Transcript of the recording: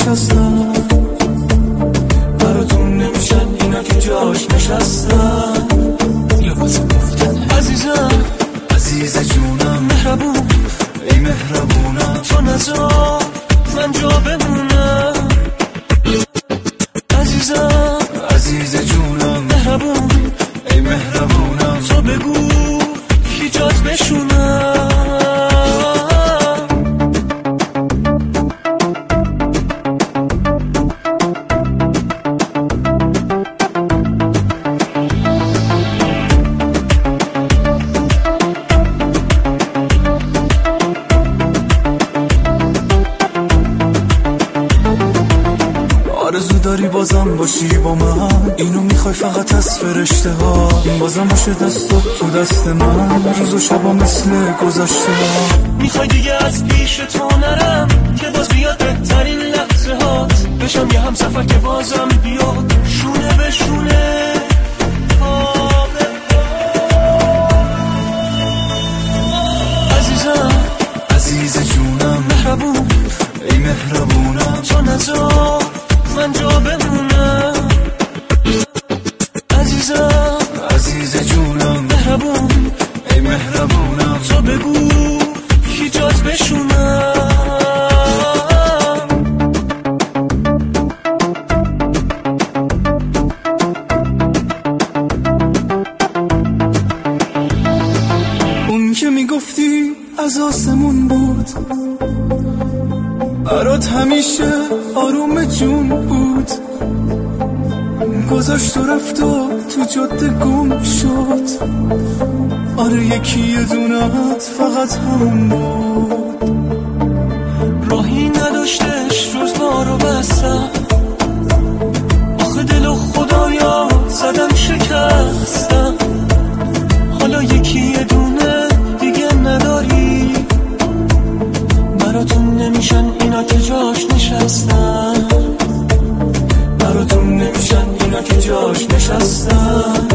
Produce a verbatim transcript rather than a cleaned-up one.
نشستن، براتون نمیشن اینا که جاش نشستن. لباس گفتن عزیزم، عزیز جونم، مهربون، ای مهربونم، تو نذار من جا بمونم. عزیزم، عزیز جونم، مهربون، ای مهربونم، تو بگو کی جات بشونم. آرزو داری بازم باشی با من، اینو میخوای فقط از فرشته ها، این بازم باشه دستات تو دست من، روز و شبا مثل گذشته ها. میخوای دیگه از پیش تو نرم که باز بیاد بهترین لحظه هات، بشم یه هم سفر که بازم بیاد شونه به شونه. عزیزم، عزیز جونم، مهربون، ای مهربونم، تو نذار من جا بمونم. عزیزم، عزیز جونم، مهربون، ای مهربونم، تو بگو کی جات بشونم. اون که میگفتی از آسمون بود، برات همیشه آروم جون بود، گذاشت و رفت و تو جاده گم شد. آره یکی یه دونت فقط همون بود، راهی نداشتش روزگار رو بستم، آخه دل و خدایا زدم شکستم. حالا یکی یه دونه دیگه نداری، براتون نمیشن اینا که جاش نشستن، براتون نمیشن اینا که جاش نشستن.